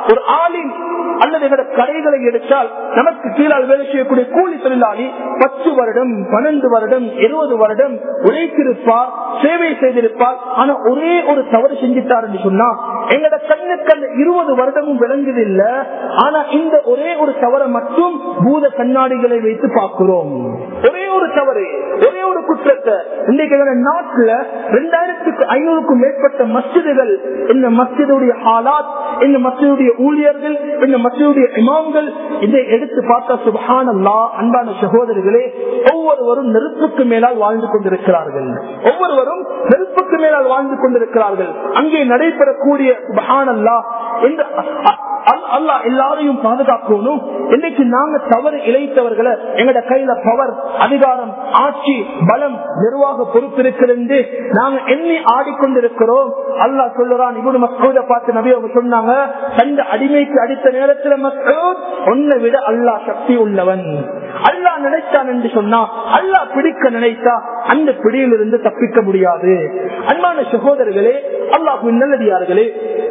ஒரு ஆளின் அல்லது எங்களோட கடைகளை எடுத்தால் நமக்கு கீழால் வேலை செய்யக்கூடிய கூலி தொழிலாளி 10 வருடம் 12 வருடம் 20 வருடம் உழைத்திருப்பார், சேவை செய்திருப்பார். ஆனா ஒரே ஒரு தவறு செஞ்சிட்டார் என்று சொன்னா எங்களோட கண்ணுக்கு அந்த 20 வருடமும் விளங்குது இல்ல. ஆனா இந்த ஒரே ஒரு தவறை மட்டும் பூத கண்ணாடிகளை வைத்து பார்க்கிறோம். ஒரே ஒரு தவறு, ஒரே ஒரு குற்றத்தை. இன்றைக்கு நாட்டுல 2500க்கும் மேற்பட்ட மஸ்ஜிதுகள், இந்த மஸ்ஜிதுடைய ஹாலாத், இந்த மஸ்ஜிதுடைய ஊழியர்கள், இந்த மஸ்ஜிதுடைய இமாம்கள், இதை எடுத்து பார்த்தா சுப்ஹானல்லாஹ். அன்பான சகோதரர்களே, ஒவ்வொருவரும் நெருப்புக்கு மேலால் வாழ்ந்து கொண்டிருக்கிறார்கள். ஒவ்வொருவரும் நெருப்புக்கு மேலால் வாழ்ந்து கொண்டிருக்கிறார்கள். அங்கே நடைபெறக்கூடிய சுப்ஹானல்லாஹ் இந்த அல்லாஹ் எல்லாரையும் பாதுகாக்கணும். இன்னைக்கு நாங்க தவறு இழைத்தவர்களை எங்கட கையில பவர், அதிகாரம், ஆட்சி, பலம், நிர்வாக பொறுப்பு இருக்கிறது நாங்க எண்ணி ஆடிக்கொண்டிருக்கிறோம். அல்லாஹ் சொல்லுறான், இப்னு மஸ்ஊத பார்த்து நபி அவங்க சொன்னாங்க, தந்த அடிமைக்கு அடித்த நேரத்தில் மஸ்ஊத் உன்னை விட அல்லாஹ் சக்தி உள்ளவன். அல்லாஹ் நினைத்தான் என்று சொன்னா, அல்லாஹ் பிடிக்க நினைத்தா அந்த பிடியிலிருந்து தப்பிக்க முடியாது. அன்பான சகோதரர்களே, அல்லாஹ்வின் நல்லடியார்களே,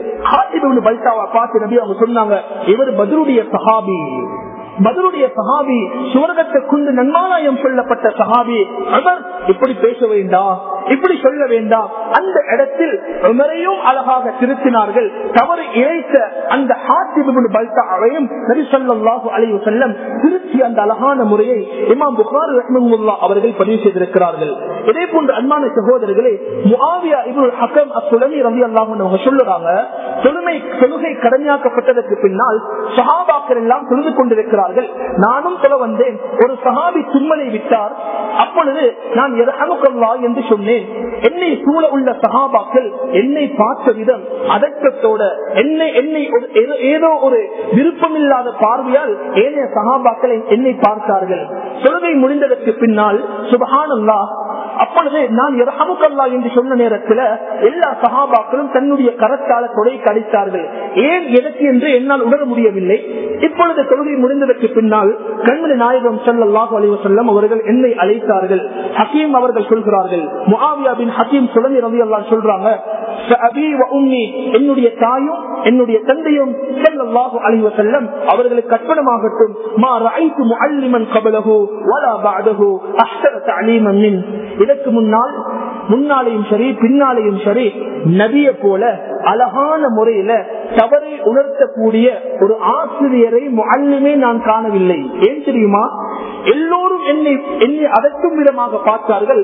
பார்த்து நபி அவங்க சொன்னாங்க, இவர் பத்ருடைய சஹாபி. பத்ருடைய சஹாபி, சுவர்க்கத்தை கொண்டு நன்மாராயம் சொல்லப்பட்ட சஹாபி. உமர் இப்படி பேச வேண்டாம், இப்படி சொல்ல வேண்டாம். அந்த இடத்தில் உமரையும் அழகாக திருத்தினார்கள். தவறு இழைத்த அந்த ஹாத்திப் இப்னு பல்தாவையும் நபி ஸல்லல்லாஹு அலைஹி வஸல்லம் திருத்தி அந்த அழகான முறையை இமாம் புகாரி ரஹ்மத்துல்லாஹி அவர்கள் பதிவு செய்திருக்கிறார்கள். இதே போன்று அன்பான சகோதரர்களே, முஆவியா இப்னுல் ஹக்கம் அஸ்-சுலமி ரலியல்லாஹு அன்ஹு சொல்லுறாங்க, தொழுகை கடமையாக்கப்பட்டதற்கு பின்னால் சஹாபாக்கள் எல்லாம் தொழுது கொண்டிருக்கிறார்கள். நானும் சொல்ல வந்தேன். ஒரு சஹாபி தும்மலை விட்டார். அப்பொழுது நான் யர்ஹமுக்கல்லாஹ் என்று சொன்னேன். என்னை சூழ உள்ள சஹாபாக்கள் என்னை பார்த்த விதம் அதட்டத்தோட, என்னை ஏதோ ஒரு விருப்பமில்லாத பார்வையால் ஏனைய சஹாபாக்களை என்னை பார்த்தார்கள். தொழுகை முடிந்ததற்கு பின்னால் சுப்ஹானல்லாஹ், அப்பொழுது நான் யர்ஹமுக்கல்லாஹ் என்று சொன்ன நேரத்தில் எல்லா சஹாபாக்களும் தன்னுடைய கரத்தால தொடை கடித்தார்கள். ஏன் எதற்கு என்று என்னால் உணர முடியவில்லை. இப்பொழுது தொழுகை முடிந்ததற்கு பின்னால் கண்மணி நாயகம் ஸல்லல்லாஹு அலைஹி வஸல்லம் அவர்கள் என்னை அழைத்தார்கள். ஹக்கீம் அவர்கள் சொல்கிறார்கள், முஆவியா பின் ஹக்கீம் சுலமி ரலியல்லாஹு அன்ஹு சொல்றாங்க, ஃபஅபி வ உம்மி, என்னுடைய தாயும் என்னுடைய தந்தையும் ஸல்லல்லாஹு அலைஹி வஸல்லம் அவர்களுக்கு கற்பனமாகட்டும், மா ரஅய்து முஅல்லிமன் கபலஹு வலா பஅதஹு அஹ்ஸன தஅலீமன் மின், இதற்கு முன்னாலேயும் சரி பின்னாலேயும் சரி நபியை போல அழகான முறையில தவறை உணர்த்தக்கூடிய ஒரு ஆசிரியரை முஅல்லிமே நான் காணவில்லை. ஏன் தெரியுமா? எல்லோரும் என்னை அதற்கும் விதமாக பார்த்தார்கள்.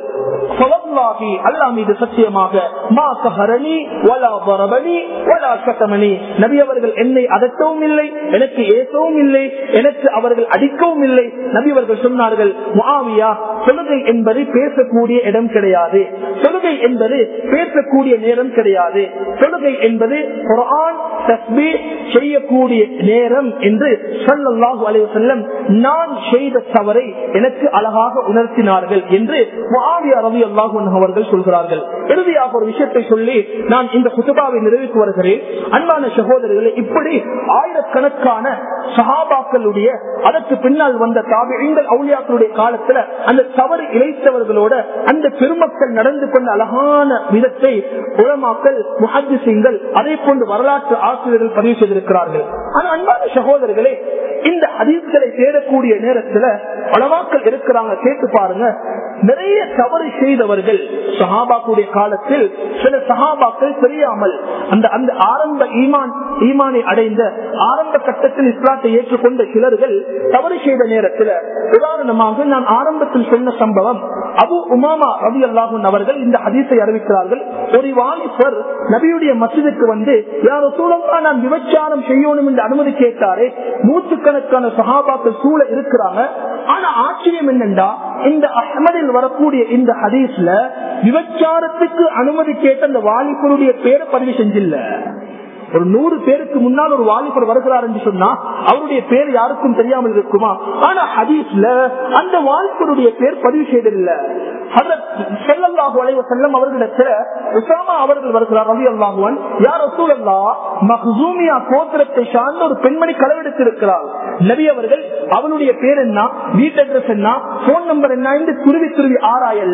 அல்லாஹ் மீது சத்தியமாக, மா கஹரனி வலா பரபனி வலா ஷதமனி, நபி அவர்கள் என்னை அதட்டவும் இல்லை, எனக்கு ஏசவும் இல்லை, எனக்கு அவர்கள் அடிக்கவும் இல்லை. நபி அவர்கள் சொன்னார்கள், முஆவியா, தொழுகை என்பது பேசக்கூடிய இடம் கிடையாது, தொழுகை என்பது பேசக்கூடிய நேரம் கிடையாது, தொழுகை என்பது குர்ஆன் தஸ்பீஹ் செய்யக்கூடிய நேரம் என்று ஸல்லல்லாஹு அலைஹி வஸல்லம் நான் செய்த தவறை எனக்கு அழகாக உணர்த்தினார்கள் என்று முஆவியா ரலியல்லாஹு அன்ஹு அவர்கள் சொல்கிறார்கள். இறுதியாக ஒரு விஷயத்தை சொல்லி நான் இந்த குதுபாவை நிறைவேற்றி வருகிறேன். அன்பான சகோதரர்களே, இப்படி ஆயிரக்கணக்கான சஹாபாக்களுடைய அதற்கு பின்னால் வந்த தாபிஈன்கள் அவுலியாக்களுடைய காலத்துல அந்த தவறு இழைத்தவர்களோட அந்த பெருமக்கள் நடந்து கொண்ட அழகான விதத்தை உலமாக்கள், முஹத்திஸீன்கள், அதே போன்று வரலாற்று ஆசிரியர்கள் பதிவு செய்திருக்கிறார்கள். ஆனால் அன்பான சகோதரர்களே, இந்த ஹதீஸ்களை தேடக்கூடிய நேரத்தில் உலமாக்கள் இருக்கிறாங்க. கேட்டு பாருங்க, நிறைய தவறு செய்தவர்கள் சஹாபாக்களுடைய காலத்தில் சில சஹாபாக்கள் தெரியாமல் அந்த ஆரம்ப ஈமானை அடைந்த ஆரம்ப கட்டத்தில் இஸ்லாத்தை ஏற்றுக்கொண்ட சிலர்கள் தவறு செய்த நேரத்தில், உதாரணமாக நான் ஆரம்பத்தில் சொன்ன சம்பவம், அபு உமாமா ரலியல்லாஹு அன்ஹு அவர்கள் இந்த ஹதீஸை அறிவிக்கிறார்கள். ஒரு வாலிபர் நபியுடைய மஸ்ஜிதுக்கு வந்து, யா ரசூலல்லாஹ், நான் விபச்சாரம் செய்யணும் என்று அனுமதி கேட்டாரே. நூற்றுக்கணக்கான சஹாபாக்கள் சூழ இருக்கிறாங்க. ஆனா ஆச்சரியம் என்னென்றா, இந்த அஹ்மதில் வரக்கூடிய இந்த ஹதீஸ்ல விபச்சாரத்துக்கு அனுமதி கேட்ட அந்த வாலிபருடைய பேரை பதிவு செஞ்சில்ல. ஒரு 100 பேருக்கு முன்னால் ஒரு வாலிபர் வருகிறார் என்று சொன்னா அவருடைய பேர் யாருக்கும் தெரியாமல் இருக்குமா? ஆனா ஹதீஸ்ல அந்த வாலிபருடைய பேர் பதிவு செய்தில்லை. ஸல்லல்லாஹு அலைஹி வஸல்லம் அவர்களிடத்துல உஸாமா அவர்கள் வருகிறார் ரலியல்லாஹு அன்ஹு, யா ரசூலல்லாஹ், மக்ஸூமியா கோத்திரத்தை சார்ந்த ஒரு பெண்மணி களவெடுத்திருக்கிறார். நபி அவர்கள் அவளுடைய பேர் என்ன, வீட்டு அட்ரஸ் என்ன, போன் நம்பர் என்ன என்று துருவி ஆராயல்ல.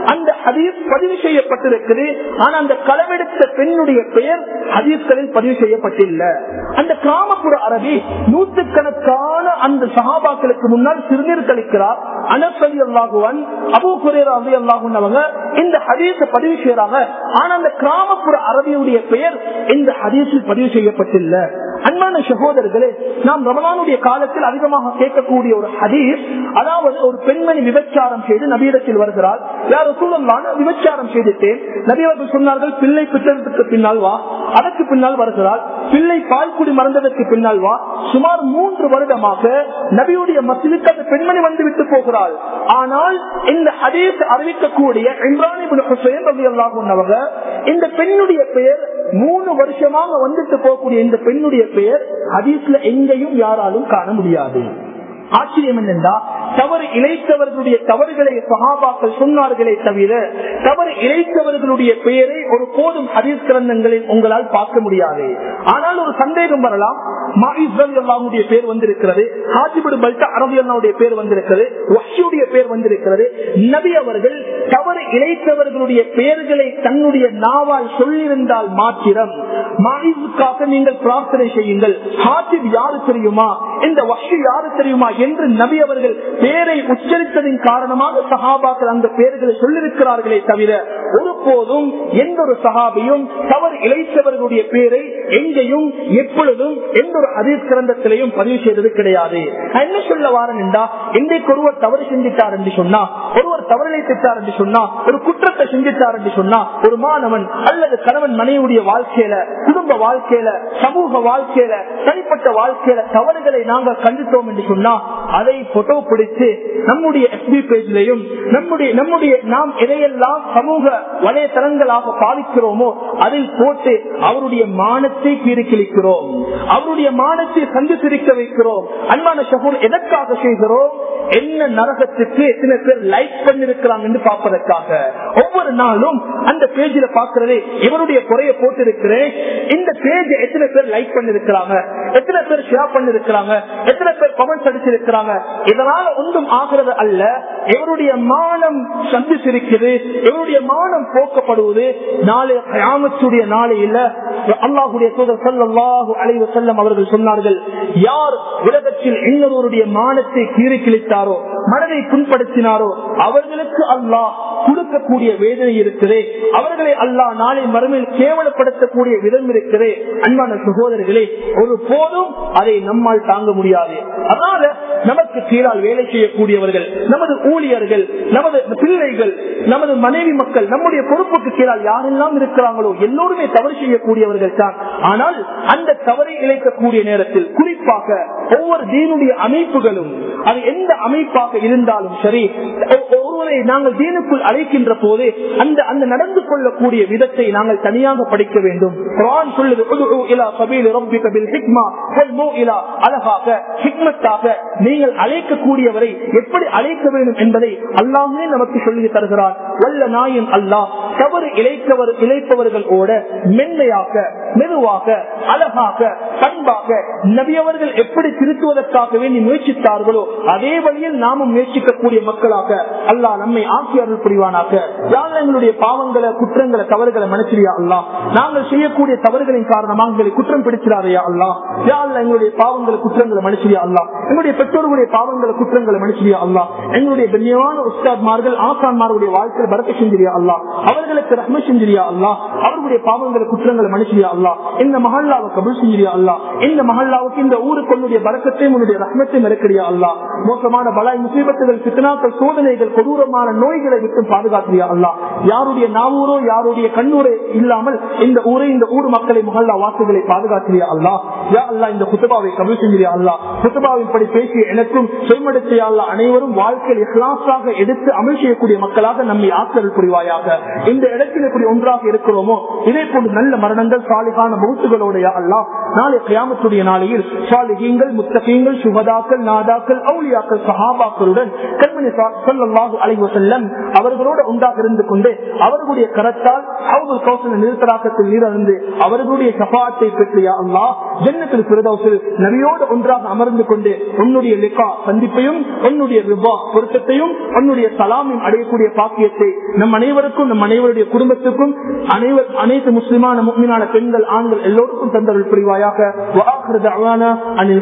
அந்த ஹதீஸ் பதிவு செய்யப்பட்டிருக்கிறது. ஆனா அந்த களவெடுத்த பெண்ணுடைய பெயர் ஹதீஸ்களில் பதிவு செய்யப்பட்டில்லை. அந்த கிராமப்புற அரபி நூற்றுக்கணக்கான அந்த சஹாபாக்களுக்கு முன்னால் சிறுநீர் கழிக்கிறார். அனஸ் ரலியல்லாஹு அன்ஹு, அபூ ஹுரைரா ரலியல்லாஹு அன்ஹு அவங்க இந்த ஹதீஸை பதிவு செய்யறாங்க. ஆனா அந்த கிராமப்புற அரபியுடைய பெயர் இந்த ஹதீஸில் பதிவு செய்யப்பட்டில்லை. அன்பான சகோதரர்களே, நாம் ரமலானுடைய காலத்தில் அதிகமாக கேட்கக்கூடிய ஒரு ஹதீஸ், அதாவது ஒரு பெண்மணி விபச்சாரம் செய்து நபியிடத்தில் வருகிறாள். யார் ரசூலுல்லாஹ், விபச்சாரம் செய்துட்டேன். நபி அவர்கள் சொன்னார்கள், பிள்ளை பிறந்ததற்கு பின்னால் வா. அதற்கு பின்னால் வருகிறாள். பிள்ளை பால்குடி மறந்ததற்கு பின்னால் வா. சுமார் 3 வருடமாக நபியுடைய மஸ்ஜிதுக்கு அந்த பெண்மணி வந்து விட்டு போகிறாள். ஆனால் இந்த ஹதீஸ் அறிவிக்கக்கூடிய இம்ரான் இப்னு ஹுசைன் ரலியல்லாஹு அன்ஹு அவங்க, இந்த பெண்ணுடைய பெயர் 3 வருஷமாக வந்துட்டு போகக்கூடிய இந்த பெண்ணுடைய பெயர் ஹதீஸ்ல எங்கேயும் யாராலும் காண முடியாது. ஆச்சரியம் என்னென்றா, தவறு இழைத்தவர்களுடைய தவறுகளை சஹாபாக்கள் சொன்னார்களே தவிர தவறு இழைத்தவர்களுடைய பெயரை ஒரு போதும் ஹதீஸ் கிரந்தங்களில் உங்களால் பார்க்க முடியாது. ஆனால் ஒரு சந்தேகம் வரலாம். மாயிஸ் ரலியல்லாஹுடைய பேர் வந்திருக்கிறது, ஹாஜிப் இப்னு பல்தா ரலியல்லாஹுடைய பேர் வந்திருக்கிறது, வஹ்ஷியுடைய பேர் வந்திருக்கிறது. நபி அவர்கள் தவறு இழைத்தவர்களுடைய பெயர்களை தன்னுடைய நாவால் சொல்லியிருந்தால் மாத்திரம் மாயிஸுக்காக நீங்கள் பிரார்த்தனை செய்யுங்கள், ஹாஜிப் யாரு தெரியுமா, இந்த வஹ்ஷி யாரு தெரியுமா என்று நபி அவர்கள் பேரை உச்சரித்ததின் காரணமாக சஹாபாக்கள் அந்த பெயர்களை சொல்லியிருக்கிறார்களே தவிர ஒருபோதும் எந்த ஒரு சஹாபியும் தவறு இழைத்தவர்களுடைய பெயரை எங்கேயும் எப்பொழுதும் எந்த ஒரு ஹதீஸ் கிரந்தத்திலையும் பதிவு செய்தது கிடையாது. என்ன சொல்ல வாரன் என்றா, இன்றைக்கு ஒருவர் தவறு செஞ்சிட்டார் என்று சொன்னா, ஒருவர் தவறு இழைத்தார் என்று சொன்னா, ஒரு குற்றத்தை செஞ்சிட்டார் என்று சொன்னா, ஒரு மாணவன் அல்லது கணவன் மனைவியுடைய வாழ்க்கையில, குடும்ப வாழ்க்கையில, சமூக வாழ்க்கையில, தனிப்பட்ட வாழ்க்கையில தவறுகளை நாங்கள் கண்டுட்டோம் என்று சொன்னா, அதை போட்டோ பிடித்து நம்முடைய FB பேஜ்லையும் நம்முடைய நாம் எதையெல்லாம் சமூக வலைதளங்களாக பாதிக்கிறோமோ அதில் போட்டு அவருடைய மானத்தை கீறிக்கிழிக்கிறோம், அவருடைய மானத்தை சந்தி சிரிக்க வைக்கிறோம். அன்பான சகோதரர், எதற்காக செய்கிறோம்? என்ன நரகத்துக்கு எத்தனை பேர் லைக் பண்ணிருக்கிறாங்க என்று பார்ப்பதற்காக. ஒவ்வொரு நாளும் அந்த பேஜில பாக்குறதே இவருடைய குறைய போட்டு இருக்கிறேன், இந்த பேஜ் எத்தனை பேர் லைக் பண்ணிருக்கிறாங்க, எத்தனை பேர் ஷேர் பண்ணிருக்கிறாங்க, எத்தனை பேர் கமெண்ட்ஸ் அடிச்சிருக்கிறாங்க. இதனால ஒன்றும் ஆகிறது அல்ல. இவருடைய மானம் சந்தி சிரிக்குது, இவருடைய மானம் போக்கப்படுவது. நாளை கியாமத்துடைய நாளையில அல்லாஹ்வுடைய தூதர் ஸல்லல்லாஹு அலைஹி வஸல்லம் அவர்கள் சொன்னார்கள், யார் உலகத்தில் இன்னொருவருடைய மானத்தை கீறி கிழித்தாரோ, மனதை புண்படுத்தினாரோ, அவர்களுக்கு அல்லாஹ் கொடுக்கக்கூடிய வேதனை இருக்கிறே, அவர்களை அல்லாஹ் நாளை மறுமையில் கேவலப்படுத்தக்கூடிய விதம் இருக்கிறே. அன்பான சகோதரர்களே, ஒரு போதும் அதை நம்மால் தாங்க முடியாது. அதனால நமக்கு கீழால் வேலை செய்யக்கூடியவர்கள், நமது ஊழியர்கள், நமது பிள்ளைகள், நமது மனைவி மக்கள், நம்முடைய பொறுப்புக்கு கீழால் யாரெல்லாம் இருக்கிறாங்களோ எல்லோருமே தவறு செய்யக்கூடியவர்கள் தான். ஆனால் அந்த தவறை இழைக்கக்கூடிய நேரத்தில் குறிப்பாக ஒவ்வொரு தீனுடைய அமைப்புகளும், அது எந்த அமைப்பாக இருந்தாலும் சரி, ஒருவரை நாங்கள் தீனுக்குள் அழைக்கின்ற போது அந்த நடந்து கொள்ளக்கூடிய விதத்தை நாங்கள் தனியாக படிக்க வேண்டும். குர்ஆன் சொல்லுது, உதுஉ இலா சபீலி ரப்பிக பில் ஹிக்மா வல் மௌஇலா, அழகாக ஹிக்மத்தாக நீங்கள் அழைக்கக்கூடியவரை எப்படி அழைக்க வேண்டும் என்பதை அல்லாஹ்வே நமக்கு சொல்லி தருகிறார். வல்ல நாயன் அல்லாஹ் தவறு இழைப்பவர்களோட மென்மையாக, மெதுவாக, அழகாக, பண்பாக நபியவர்கள் எப்படி திருத்துவதற்காக வேண்டி முயற்சித்தார்களோ அதே வழியில் நாமும் முயற்சிக்கக்கூடிய மக்களாக அல்லாஹ் நம்மை ஆக்கி அருள் புரிவானாக. யார் எங்களுடைய பாவங்களை, குற்றங்களை, தவறுகளை மன்னிச்சிரியா அல்லாஹ். நாங்கள் செய்யக்கூடிய தவறுகளின் காரணமாக எங்களை குற்றம் பிடிச்சிடாதையா அல்லாஹ். யார் எங்களுடைய பாவங்களை, குற்றங்களை மன்னிச்சிரியா அல்லாஹ். எங்களுடைய பெற்றோர்களுடைய பாவங்களை, குற்றங்களை மன்னிச்சிரியா அல்லாஹ். எங்களுடைய கண்ணியமான உஸ்தாத்மார்கள், ஆசான்மார்களுடைய வாழ்க்கையில் பரக்கத் செஞ்சிரியா அல்லாஹ். அவர்களுக்கு ரஹ்மத் செஞ்சிரியா அல்லாஹ். அவர்களுடைய பாவங்களை, குற்றங்களை மன்னிச்சிரியா அல்லாஹ். இந்த மஹல்லாவை கபூல் செஞ்சிரியா அல்லாஹ். இந்த மஹல்லாவுக்கு, இந்த ஊருக்கு உன்னுடைய பரக்கத்தையும் உன்னுடைய ரஹ்மத்தையும் இறக்கிறியா அல்லாஹ். மோசமான பலாய், முசீபத்துகள், ஃபித்னாக்கள், சோதனைகள், கொடூரமான நோய்களை விட்டு பாதுகாக்கிறியா அல்லாஹ். யாருடைய நாவூரோ, யாருடைய கண்ணூரோ இல்லாமல் இந்த ஊரை, இந்த ஊர் மக்களை, மஹல்லா வாக்குகளை பாதுகாக்கிறியா அல்லாஹ். யா அல்லாஹ், இந்த குத்துபாவை கபூல் செஞ்சிரியா அல்லாஹ். குத்துபாவின் படி பேசிய எனக்கும் செல்மடுத்தியா அல்லாஹ். அனைவரும் வாழ்க்கையில் இஹ்லாஸாக எடுத்து அமல் செய்யக்கூடிய மக்களாக நம்மை ஆக்கல் புரிவாயாக. இந்த இடத்தில் எப்படி ஒன்றாக இருக்கிறோமோ இதே போன்று நல்ல மரணங்கள் சாலிகான மௌத்துகளோடைய அல்லாஹ் நாளை கியாமத்துடைய நாளையில் சாலிஹீன்கள் முத்தகீன்கள் சுஹதாக்கள் நாதாக்கள் அவுலியாக்கள் சஹாபாக்களுடன் கண்மணி ஸல்லல்லாஹு அலைஹி வஸல்லம் அவர்களோடு ஒன்றாக இருந்து கொண்டு அவர்களுடைய கரத்தால் ஹவுதுல் கௌசர் நிறுத்தராக்கத்தில் நீரந்து அவர்களுடைய ஷஃபாஅத்தை பெற்று யா அல்லாஹ் ஜன்னத்துல் ஃபிர்தௌஸில் நபியோடு ஒன்றாக அமர்ந்து கொண்டு உன்னுடைய லிகா சந்திப்பையும் உன்னுடைய ரிபா பொருத்தத்தையும் உன்னுடைய சலாமையும் அடையக்கூடிய பாக்கியத்தை நம் அனைவருக்கும் நம் அனைவருடைய குடும்பத்துக்கும் அனைத்து முஸ்லிமான முஃமினான பெண்கள் ஆண்கள் எல்லோருக்கும் தந்தருள் புரிவாயாக.